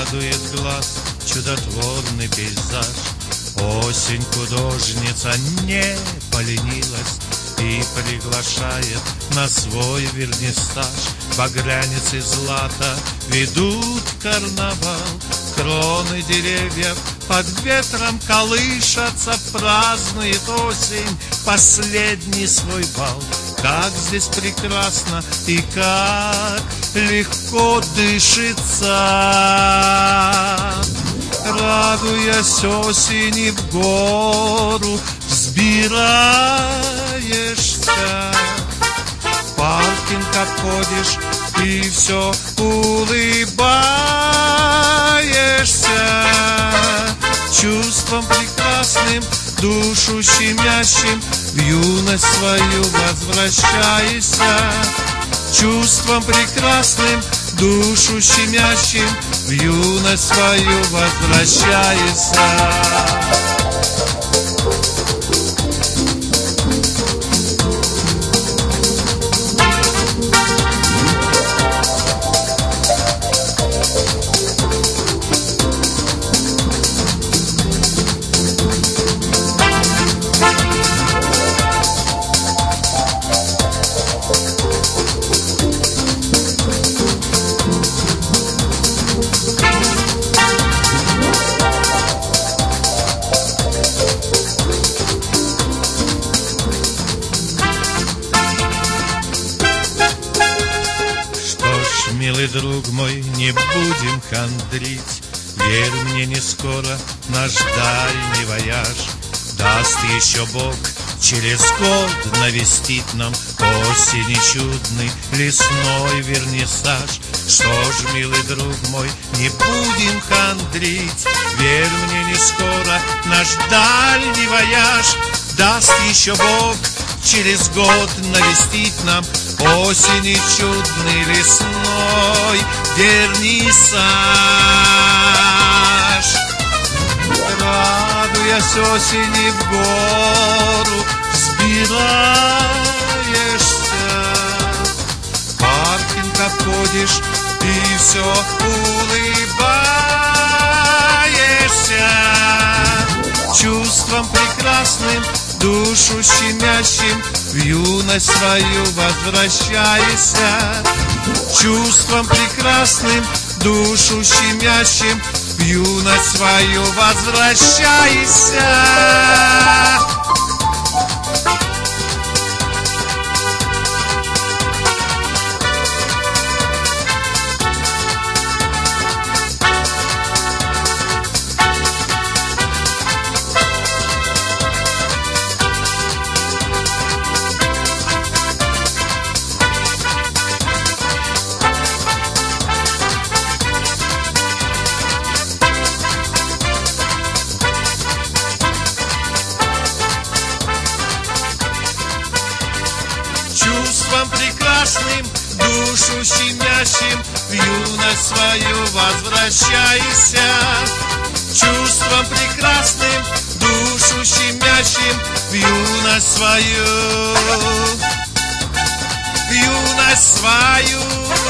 радует глаз чудотворный пейзаж. Осень художница не поленилась и приглашает на свой вернисаж. Багрянец и злато ведут карнавал, кроны деревьев под ветром колышатся, празднует осень последний свой бал. Как здесь прекрасно и как легко дышится, радуясь осени, в гору взбираешься. В паркинг обходишь и все улыбаешься. Чувством прекрасным, душу щемящим, в юность свою возвращайся. Чувством прекрасным, душу щемящим, в юность свою возвращайся. Милый друг мой, не будем хандрить, верь мне, не скоро наш дальний вояж. Даст еще Бог через год навестить нам осени чудный лесной вернисаж. Что ж, милый друг мой, не будем хандрить, верь мне, не скоро наш дальний вояж. Даст еще Бог через год навестить нам осени чудный лесной вернисаж. Радуясь осени, в гору взбираешься. Паркинг обходишь и все улыбаешься. Чувством прекрасным, душу щемящим, в юность свою возвращайся. Чувством прекрасным, душу щемящим, в юность свою возвращайся. Чувством прекрасным, душу щемящим, в юность свою возвращайся. Чувством прекрасным, душу щемящим, в юность свою, в юность свою